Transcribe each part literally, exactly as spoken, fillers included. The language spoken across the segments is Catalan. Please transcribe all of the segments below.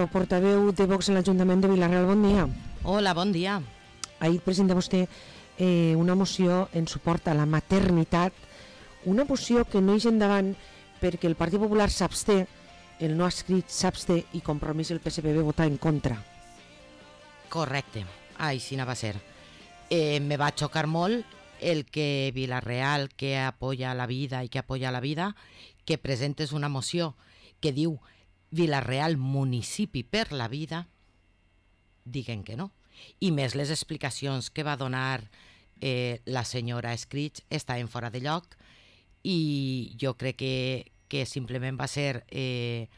portaveu de Vox en l'Ajuntament de Vila-real, bon dia. Hola, bon dia. Ahir presenta vostè eh, una moció en suport a la maternitat, una moció que no és endavant perquè el Partit Popular s'absté, el no escrit s'absté i Compromís el P S P B vota en contra. Correcte, així va ser. Eh, me va xocar molt el que Vila-real, que apoya la vida i que apoya la vida, que presentes una moció que diu Vila-real municipi per la vida, diguen que no. I més les explicacions que va donar eh, la senyora Escrig estaven fora de lloc i jo crec que, que simplement va ser eh,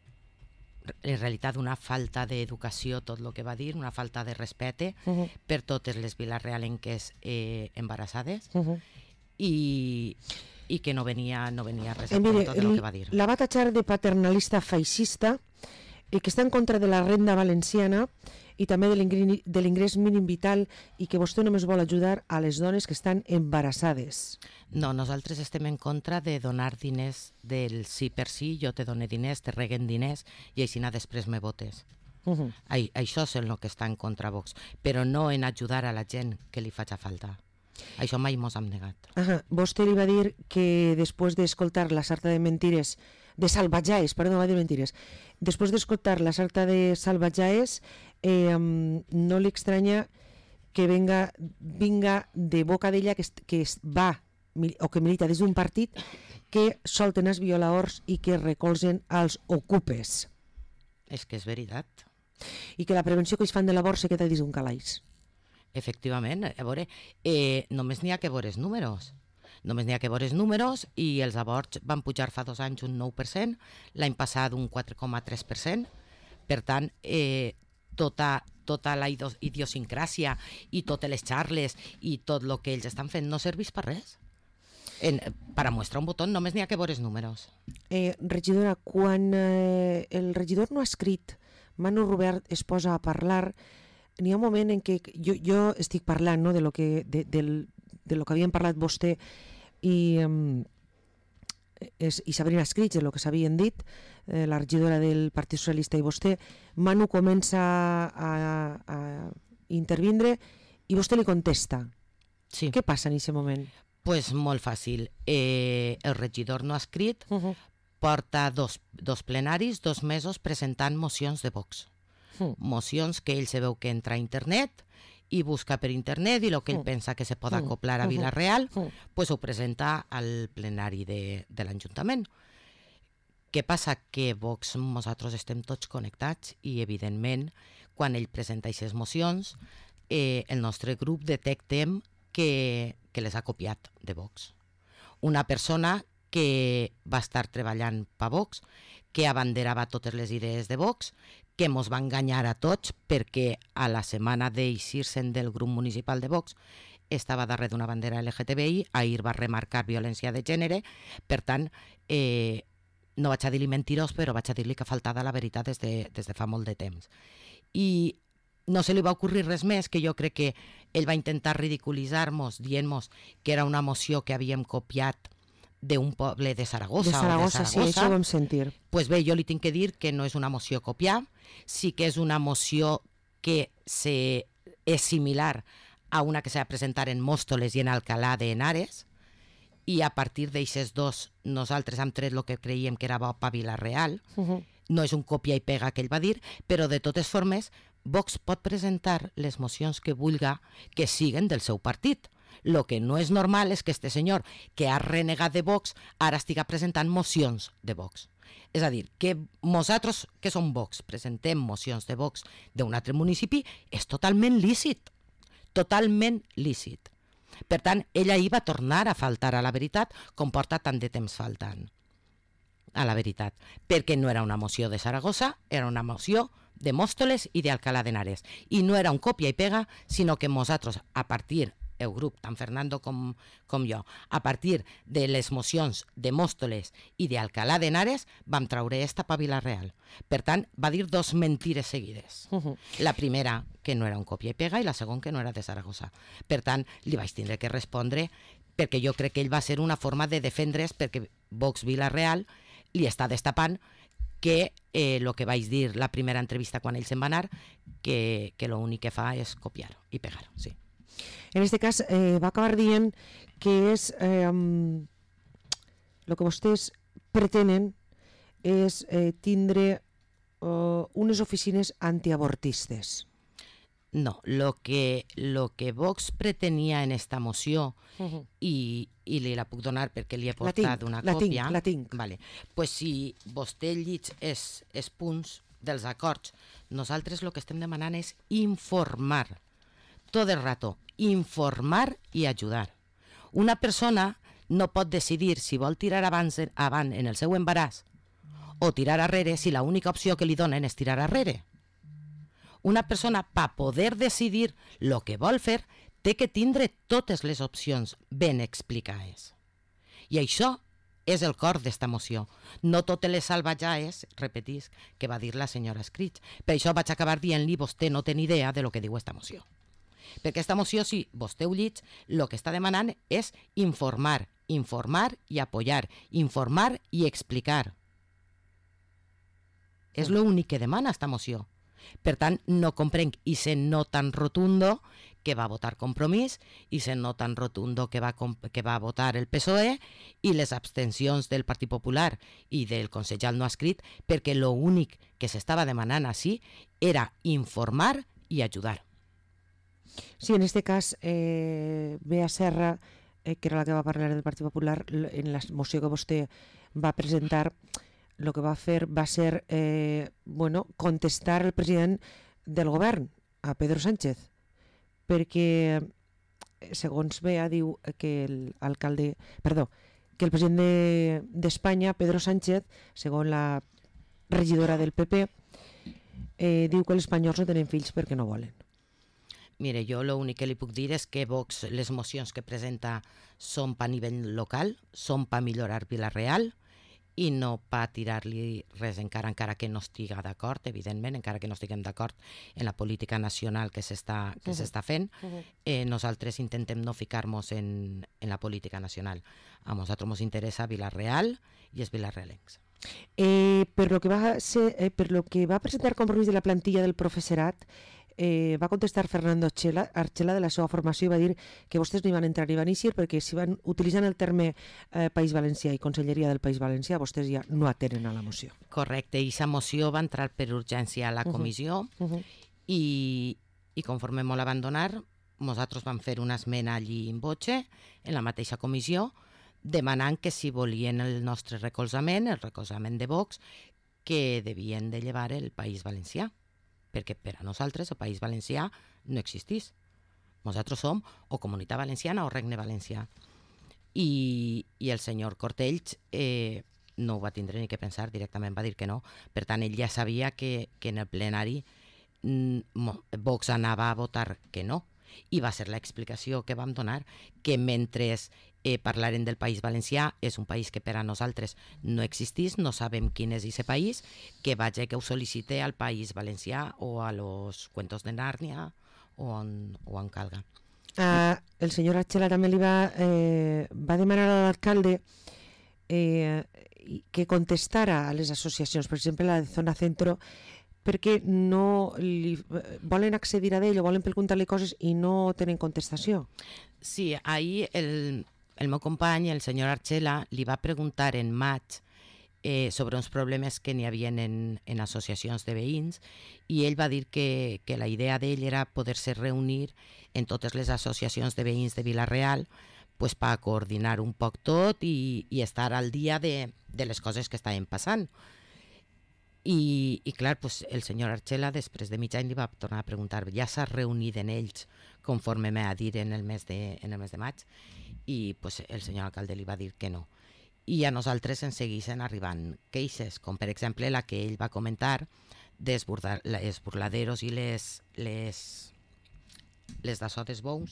en realitat una falta d'educació tot el que va dir, una falta de respecte uh-huh. per totes les vilarealenques eh, embarassades uh-huh. i, i que no venia, no venia res a compte de lo que va dir. La va tatxar de paternalista feixista eh, que està en contra de la renda valenciana i també de l'ingrés mínim vital i que vostè només vol ajudar a les dones que estan embarassades. No, nosaltres estem en contra de donar diners del sí per sí, jo te dono diners, te reguen diners i així després me votes. Uh-huh. A, això és el que està en contra Vox, però no en ajudar a la gent que li faci falta. Això mai mos hem negat. Uh-huh. Vostè li va dir que després d'escoltar la sarta de mentires, de salvatjaes, perdó, no va dir mentires, després d'escoltar la sarta de salvatjaes, eh, no li estranya que venga, vinga de boca d'ella que, que va o que milita des d'un partit que solten els violaors i que recolzen els ocupes. És que és veritat. I que la prevenció que es fan de l'abort se queda dins d'un calaix. Efectivament, a veure, eh, només n'hi ha que veure els números. Només n'hi ha que veure els números i els aborts van pujar fa dos anys un nou per cent, l'any passat un quatre coma tres per cent. Per tant, eh, tota, tota la idiosincràsia i totes les xarles i tot el que ells estan fent no serveix per res. En, per a mostrar un botó només n'hi ha que veure els números. Eh, regidora, quan eh, el regidor no ha escrit, Manu Robert es posa a parlar, n'hi ha un moment en què jo, jo estic parlant no, de, lo que, de, del, de lo que havien parlat vostè i, um, es, i Sabrina Escrig, de lo que s'havien dit, eh, la regidora del Partit Socialista i vostè. Manu comença a, a intervindre i vostè li contesta. Sí. Què passa en aquest moment? Pues molt fàcil. Eh, el regidor no ha escrit, uh-huh. porta dos, dos plenaris, dos mesos presentant mocions de Vox. Uh-huh. Mocions que ell se veu que entra a internet i busca per internet i el que ell uh-huh. pensa que se pot acoplar a Vila-real, uh-huh. pues ho presenta al plenari de, de l'Ajuntament. Què passa? Que Vox, nosaltres estem tots connectats i evidentment quan ell presenta aquestes mocions eh, el nostre grup detectem que, que les ha copiat de Vox. Una persona que va estar treballant per Vox, que abanderava totes les idees de Vox, que mos va enganyar a tots perquè a la setmana d'eixir-se'n del grup municipal de Vox estava darrere d'una bandera L G T B I, ahir va remarcar violència de gènere, per tant, eh, no vaig a dir-li mentirós, però vaig a dir-li que faltava la veritat des de, des de fa molt de temps. I no se li va ocurrir res més, que jo crec que ell va intentar ridiculitzar-nos dient-nos que era una moció que havíem copiat d'un poble de Saragossa. De Saragossa, o de Saragossa, sí, això ho vam sentir. Pues bé, jo li tinc que dir que no és una moció copiar, sí que és una moció que se, és similar a una que s'ha de presentar en Móstoles i en Alcalá de Henares, i a partir d'aixes dos nosaltres hem tret el que creiem que era bo per Vila-real. Uh-huh. No és un copia i pega que ell va dir, però de totes formes Vox pot presentar les mocions que vulga que siguen del seu partit. Lo que no és normal és que este senyor que ha renegat de Vox ara estiga presentant mocions de Vox. És a dir, que nosaltres, que som Vox, presentem mocions de Vox d'un altre municipi, és totalment lícit. Totalment lícit. Per tant, ella hi va tornar a faltar a la veritat com porta tant de temps faltant a la veritat, perquè no era una moció de Saragossa, era una moció de Móstoles i d'Alcalá de Henares. I no era un copia i pega, sinó que nosaltres, a partir el grup, tant Fernando com, com jo, a partir de les mocions de Móstoles i d'Alcalá de Henares, vam traure esta pa Vila-real. Per tant, va dir dos mentires seguides. Uh-huh. La primera, que no era un copia i pega, i la segona, que no era de Saragossa. Per tant, li vaig tindre que respondre, perquè jo crec que ell va ser una forma de defendre's, perquè Vox Vila-real li està destapant que eh, lo que vaig dir la primera entrevista quan ell se'n va anar, que, que l'únic que fa és copiar i pegar, sí. En este cas eh, va acabar dient que és eh, el que vostès pretenen és eh, tindre eh, unes oficines antiavortistes. No, lo que, lo que Vox pretenia en esta moció, Uh-huh. i, i li la puc donar perquè li he La portat tinc, una la tinc, còpia. la tinc. Vale. Pues si vostè llig els, els punts dels acords, nosaltres el que estem demanant és informar, tot el rato, informar i ajudar. Una persona no pot decidir si vol tirar abans, avant en el seu embaràs o tirar arrere si l'única opció que li donen és tirar arrere. Una persona, per poder decidir el que vol fer, té que tindre totes les opcions ben explicades. I això és el cor d'esta moció. No totes les salvatjaes, repetisc, que va dir la senyora Escrig. Per això vaig acabar dient-li, vostè no té ni idea de lo que diu esta moció. Perquè esta moció, si vostè ho llig, el que està demanant és informar, informar i apoyar, informar i explicar. És l'únic que demana esta moció. Per tant, no comprenc i se no tan rotundo que va votar Compromís i se no tan rotundo que va, que va votar el P S O E i les abstencions del Partit Popular i del Consellal no escrit, perquè l'únic que s'estava demanant així era informar i ajudar. Sí, en este cas, eh, Bea Serra, eh, que era la que va parlar del Partit Popular, en la moció que vostè va presentar, el que va fer va ser eh, bueno, contestar el president del govern, a Pedro Sánchez, perquè, segons Bea, diu que l'alcalde, perdó, que el president de, d'Espanya, Pedro Sánchez, segons la regidora del P P, eh, diu que els espanyols no tenen fills perquè no volen. Mire, jo l'únic que li puc dir és que Vox, les mocions que presenta són per nivell local, són per millorar Vila-real i no per tirar-li res encara, encara que no estiga d'acord, evidentment, encara que no estiguem d'acord en la política nacional que s'està que Uh-huh. s'està fent, Uh-huh. eh, nosaltres intentem no ficar-nos en, en la política nacional. A nosaltres ens interessa Vila-real i els vilarrealencs. Eh, per lo que va ser, eh, per lo que va presentar Compromís de la plantilla del professorat, eh, va contestar Fernando Archela, Archela de la seva formació i va dir que vostès no hi van entrar ni van eixir perquè si van utilitzant el terme eh, País Valencià i Conselleria del País Valencià, vostès ja no atenen a la moció. Correcte, i aquesta moció va entrar per urgència a la Uh-huh. comissió Uh-huh. i, i conforme molt abandonar, nosaltres vam fer una esmena allí in voce, en la mateixa comissió, demanant que si volien el nostre recolzament, el recolzament de Vox, que devien de llevar el País Valencià, perquè per a nosaltres el País Valencià no existís. Nosaltres som o Comunitat Valenciana o Regne Valencià. I, i el senyor Cortells eh, no ho va tindre ni que pensar, directament va dir que no. Per tant, ell ja sabia que, que en el plenari mm, Vox anava a votar que no. I va ser l'explicació que vam donar, que mentre eh, parlaren del País Valencià, és un país que per a nosaltres no existís, no sabem quin és aquest país, que vaig que ho sol·licite al País Valencià o a los Cuentos de Nàrnia o on, o on calga. Uh, el senyor Archela també li va, eh, va demanar a l'alcalde eh, que contestara a les associacions, per exemple la de Zona Centro, perquè no li, volen accedir a ell o volen preguntar-li coses i no tenen contestació. Sí, ahir el, el meu company, el senyor Archela, li va preguntar en maig eh, sobre uns problemes que n'hi havia en, en associacions de veïns i ell va dir que, que la idea d'ell era poder-se reunir en totes les associacions de veïns de Vila-real pues, per coordinar un poc tot i, i estar al dia de, de les coses que estaven passant. I, i clar, pues, el senyor Archela després de mig any li va tornar a preguntar ja s'ha reunit en ells conforme m'ha dit en el mes de, en el mes de maig i pues, el senyor alcalde li va dir que no. I a nosaltres ens segueixen arribant queixes, com per exemple la que ell va comentar dels burladeros i les, les, les d'assodes bous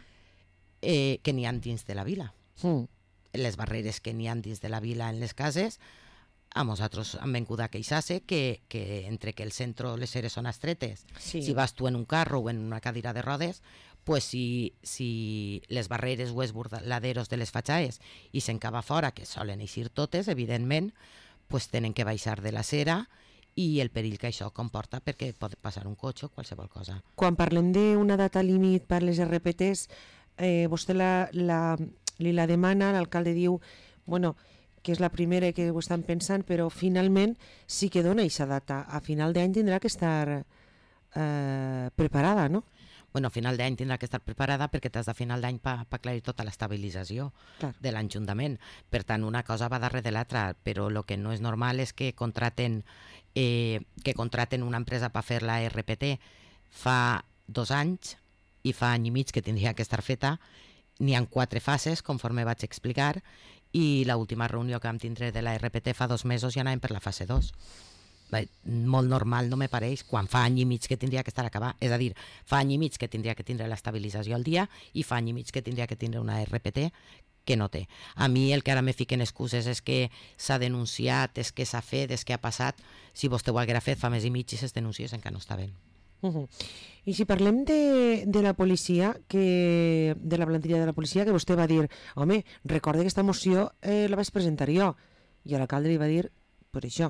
eh, que n'hi ha dins de la vila. Mm. Les barreres que n'hi ha dins de la vila en les cases, a nosaltres hem vingut a queixar-se que, que entre que el centre les seres són estretes, Sí. si vas tu en un carro o en una cadira de rodes, pues si, si les barreres o els burladeros de les fatxaes i se'n cava fora, que solen eixir totes, evidentment, pues tenen que baixar de l'acera i el perill que això comporta perquè pot passar un cotxe o qualsevol cosa. Quan parlem d'una data límit per les R P Ts, eh, vostè la, la, li la demana, l'alcalde diu bueno, que és la primera que ho estan pensant, però finalment sí que dona aquesta data. A final d'any tindrà que estar eh, preparada, no? Bueno, a final d'any tindrà que estar preparada perquè t'has de final d'any per pa aclarir tota l'estabilització Clar. de l'Ajuntament. Per tant, una cosa va darrere de l'altra, però el que no és normal és que contraten, eh, que contraten una empresa per fer la R P T fa dos anys i fa any i mig que tindria que estar feta. N'hi ha quatre fases, conforme vaig explicar, i l'última reunió que vam tindre de la R P T fa dos mesos ja anàvem per la fase dos. Bé, molt normal no me pareix quan fa any i mig que tindria que estar acabat. És a dir, fa any i mig que tindria que tindre l'estabilització al dia i fa any i mig que tindria que tindre una R P T que no té. A mi el que ara me fiquen excuses és que s'ha denunciat, és que s'ha fet, és que ha passat. Si vostè ho haguera fet fa més i mig i ses denúncies encara no està bé. Uh -huh. I si parlem de, de la policia, que, de la plantilla de la policia, que vostè va dir, home, recorde que aquesta moció eh, la vaig presentar jo, i l'alcalde li va dir, per això,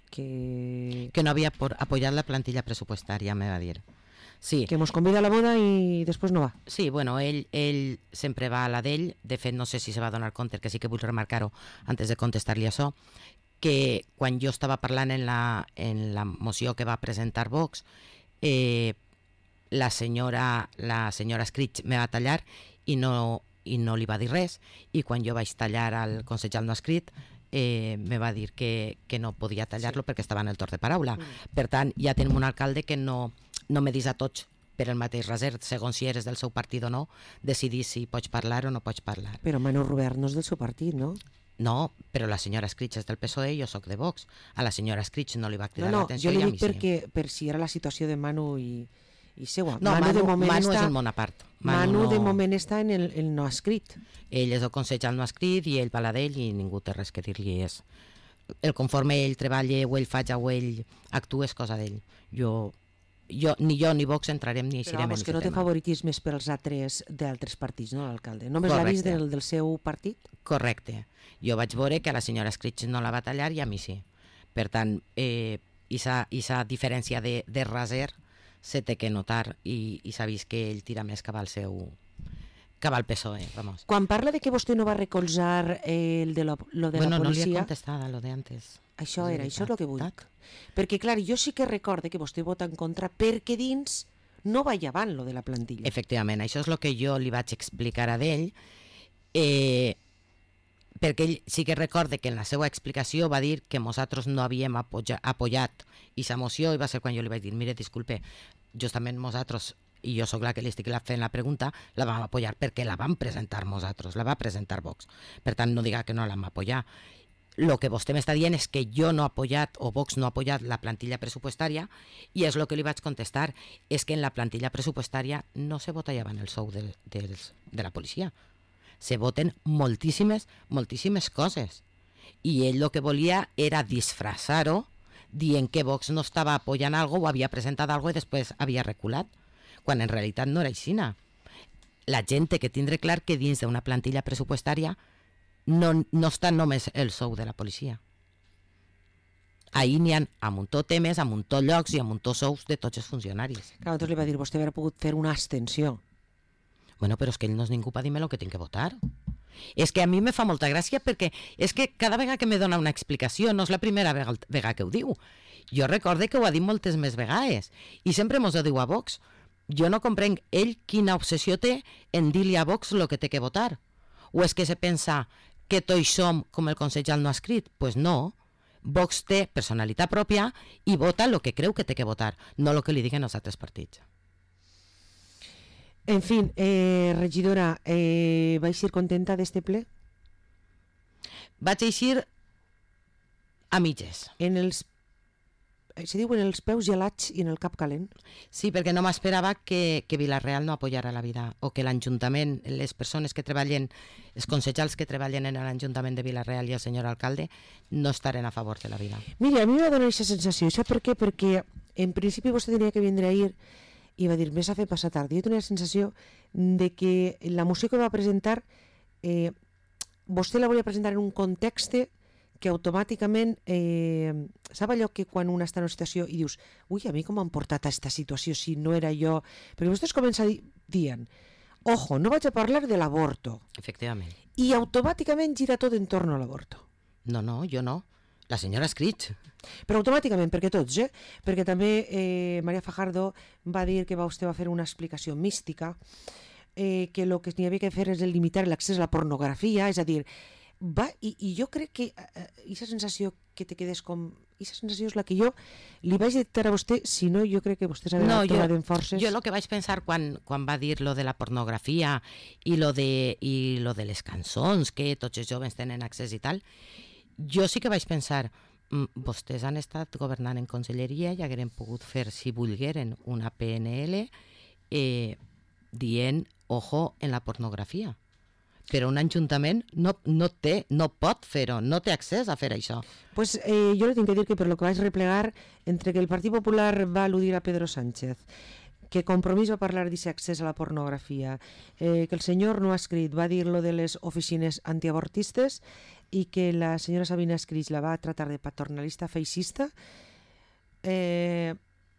que... Que no havia por, apoyat la plantilla pressupostària, me va dir. Sí. Que mos convida a la boda i després no va. Sí, bueno, ell, ell sempre va a la d'ell. De fet, no sé si se va donar compte, que sí que vull remarcar-ho antes de contestar-li això, que quan jo estava parlant en la, en la moció que va presentar Vox, eh, la senyora la senyora Scritch me va tallar i no, i no li va dir res, i quan jo vaig tallar al consellal no escrit eh, me va dir que, que no podia tallar-lo sí. perquè estava en el torn de paraula. Mm. Per tant, ja tenim un alcalde que no, no me dis a tots per el mateix raser, segons si eres del seu partit o no, decidir si pots parlar o no pots parlar. Però Manu Rubert no és del seu partit, no? No, però la senyora Scritch és del P S O E i jo sóc de Vox. A la senyora Scritch no li va cridar no, no, l'atenció jo li i a dic mi perquè, sí. per si era la situació de Manu i, i seua. No, Manu, Manu, de moment Manu està, és el món a part. Manu, Manu no... de moment està en el, el no escrit. Ell és el consellal no escrit i ell va a la d'ell i ningú té res que dir-li. És el conforme ell treballa o ell faig o ell actua és cosa d'ell. Jo... Jo, ni jo ni Vox entrarem ni eixirem en aquest tema. Però que no té favoritismes per als altres d'altres partits, no, l'alcalde? Només l'ha vist del, del seu partit? Correcte. Jo vaig veure que a la senyora Scritch no la va tallar i a mi sí. Per tant, eh, aquesta diferència de, de raser se té que notar i, i s'ha vist que ell tira més cap al seu... cap al P S O E, vamos. Quan parla de que vostè no va recolzar eh, el de lo, lo de bueno, la policia... Bueno, no li he contestat a lo de antes. Això era, això és el que vull. Perquè, clar, jo sí que recorde que vostè vota en contra perquè dins no va avant lo de la plantilla. Efectivament, això és el que jo li vaig explicar a d'ell, eh, perquè ell sí que recorde que en la seva explicació va dir que nosaltres no havíem apoya, apoyat aquesta moció i va ser quan jo li vaig dir, mire, disculpe, justament nosaltres, i jo sóc la que li estic fent la pregunta, la vam apoyar perquè la vam presentar nosaltres, la va presentar Vox. Per tant, no diga que no la vam apoyar. Lo que vostè m'està dient és que jo no he apoyat o Vox no ha apoyat la plantilla pressupostària i és el que li vaig contestar, és que en la plantilla pressupostària no se votaven el sou de, de, de la policia. Se voten moltíssimes, moltíssimes coses. I ell el que volia era disfressar-ho dient que Vox no estava apoyant algo o havia presentat algo i després havia reculat, quan en realitat no era així. La gent té que tindre clar que dins d'una plantilla pressupostària No, no està només el sou de la policia. Ahir n'hi ha a muntó temes, a muntó llocs i a muntó sous de tots els funcionaris. Clar, doncs li va dir, vostè hauria pogut fer una abstenció. Bueno, però és que ell no és ningú per dir-me el que tinc que votar. És que a mi me fa molta gràcia perquè és que cada vegada que me dona una explicació no és la primera vegada que ho diu. Jo recorde que ho ha dit moltes més vegades i sempre mos ho diu a Vox. Jo no comprenc ell quina obsessió té en dir-li a Vox el que té que votar. O és que se pensa que tots som com el consellal no ha escrit? Pues no. Vox té personalitat pròpia i vota el que creu que té que votar, no el que li diguen els altres partits. En fi, eh, regidora, eh, vaig ser contenta d'este ple? Vaig eixir a mitges. En els se diuen els peus gelats i en el cap calent. Sí, perquè no m'esperava que, que Vila-real no apoyara la vida o que l'Ajuntament, les persones que treballen, els consellals que treballen en l'Ajuntament de Vila-real i el senyor alcalde no estaren a favor de la vida. Mira, a mi m'ha donat aquesta sensació. Sap per què? Perquè en principi vostè tenia que vindre ahir i va dir, més a fer passar tard. Jo tenia la sensació de que la moció que va presentar, eh, vostè la volia presentar en un context que automàticament, eh, sap allò que quan una està en una situació i dius, ui, a mi com m'han portat a aquesta situació si no era jo? Perquè vostès comencen dient, ojo, no vaig a parlar de l'aborto. Efectivament. I automàticament gira tot en torno a l'aborto. No, no, jo no. La senyora Scritch. Però automàticament, perquè tots, eh? Perquè també eh, María Fajardo va dir que vostè va fer una explicació mística, eh, que el que n'hi havia que fer és limitar l'accés a la pornografia, és a dir, va, i, i jo crec que aquesta eh, sensació que te quedes com... Aquesta sensació és la que jo li vaig detectar a vostè, si no, jo crec que vostè s'ha no, trobat en forces. Jo el que vaig pensar quan, quan va dir lo de la pornografia i lo de, i lo de les cançons, que tots els joves tenen accés i tal, jo sí que vaig pensar, vostès han estat governant en conselleria i hagueren pogut fer, si volgueren, una P N L eh, dient, ojo, en la pornografia. Però un ajuntament no, no té, no pot fer-ho, no té accés a fer això. Pues eh, jo li tinc que dir que per lo que vaig replegar, entre que el Partit Popular va al·ludir a Pedro Sánchez, que Compromís va parlar d'aquest accés a la pornografia, eh, que el senyor no ha escrit, va dir lo de les oficines antiabortistes i que la senyora Sabina Escrig la va tratar de paternalista feixista, eh,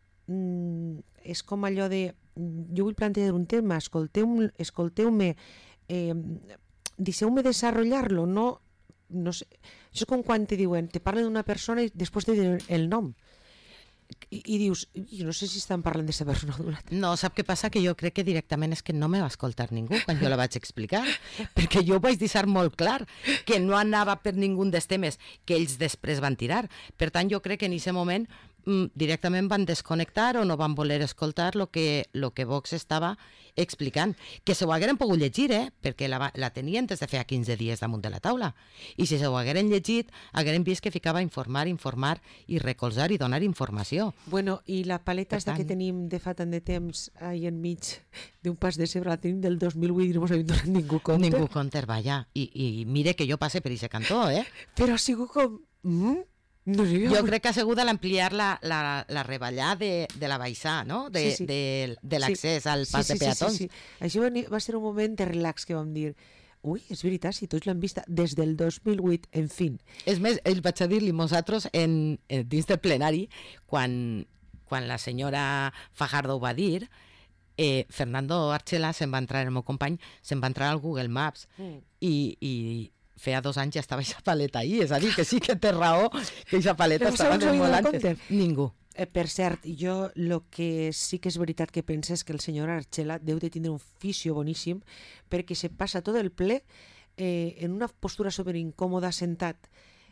és com allò de... Jo vull plantejar un tema, escolteu-me, escolteu-me eh, deixeu-me desenvolupar-lo, no, no sé. Això és com quan te diuen, te parlen d'una persona i després te diuen el nom. I, i dius, jo no sé si estan parlant d'aquesta persona o d'una altra. No, sap què passa? Que jo crec que directament és que no me va escoltar ningú quan jo la vaig explicar, perquè jo ho vaig deixar molt clar, que no anava per ningú dels temes que ells després van tirar. Per tant, jo crec que en aquest moment mm, directament van desconnectar o no van voler escoltar el que, lo que Vox estava explicant. Que se ho hagueren pogut llegir, eh? Perquè la, la tenien des de feia quinze dies damunt de la taula. I si se ho hagueren llegit, hagueren vist que ficava informar, informar i recolzar i donar informació. Bueno, i la paleta esta que tenim de fa tant de temps ahí enmig d'un pas de cebre, la tenim del dos mil vuit i no ens havia donat ningú compte. Ningú compte, vaja. I, i mire que jo passe per aquest cantó, eh? Però ha sigut com... Mm? No sé, jo crec que ha sigut a l'ampliar la, la, la reballà de, de la baixà, no? De, sí, sí. de, de l'accés sí. al pas sí, sí, de peatons. Sí, sí, sí. Això va, va ser un moment de relax que vam dir, ui, és veritat, si tots l'han vista des del dos mil vuit, en fin. És més, ell vaig a dir-li nosaltres en, en, dins del plenari, quan, quan la senyora Fajardo ho va dir, eh, Fernando Archela se'n va entrar, el meu company, se'n va entrar al Google Maps mm. i... i feia dos anys ja estava aquesta paleta ahí, és a dir, que sí que té raó, que aquesta paleta estava molt antes. Ningú. Eh, per cert, jo el que sí que és veritat que penso és que el senyor Archela deu de tindre un fisio boníssim perquè se passa tot el ple eh, en una postura superincòmoda sentat.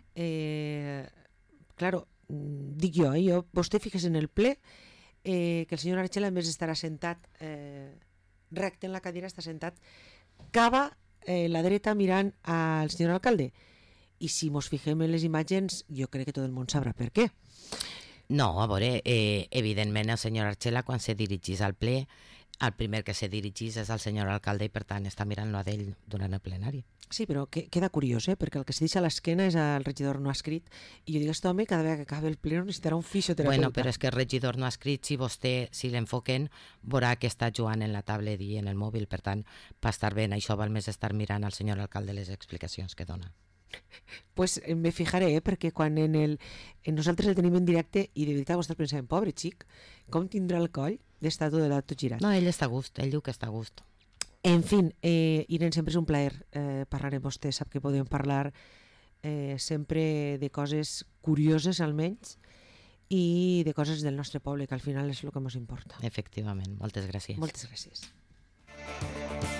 Eh, claro, dic jo, eh, jo, vostè fixes en el ple eh, que el senyor Archela, en vez d'estar assentat eh, recte en la cadira, està sentat cava Eh, la dreta mirant al senyor alcalde. I si mos fixem en les imatges, jo crec que tot el món sabrà per què. No, a veure, eh, evidentment el senyor Archela, quan se dirigís al ple, el primer que se dirigís és el senyor alcalde i per tant està mirant-lo a d'ell durant el plenari. Sí, però que, queda curiós, eh? Perquè el que se deixa a l'esquena és el regidor no ha escrit i jo dic, aquest home cada vegada que acabi el ple necessitarà un fisioterapeuta. Bueno, però és que el regidor no ha escrit, si vostè, si l'enfoquen, veurà que està jugant en la tablet i en el mòbil, per tant, va estar bé, això val més estar mirant al senyor alcalde les explicacions que dona. Pues eh, me fijaré, eh? Perquè quan en el, en nosaltres el tenim en directe i de veritat vostès pensem, pobre xic, com tindrà el coll d'estar tot, tot girat? No, ell està a gust, ell diu que està a gust. En fin, eh, Irene, sempre és un plaer eh, parlar amb vostè. Sap que podem parlar eh, sempre de coses curioses, almenys, i de coses del nostre poble, que al final és el que ens importa. Efectivament. Moltes gràcies. Moltes gràcies.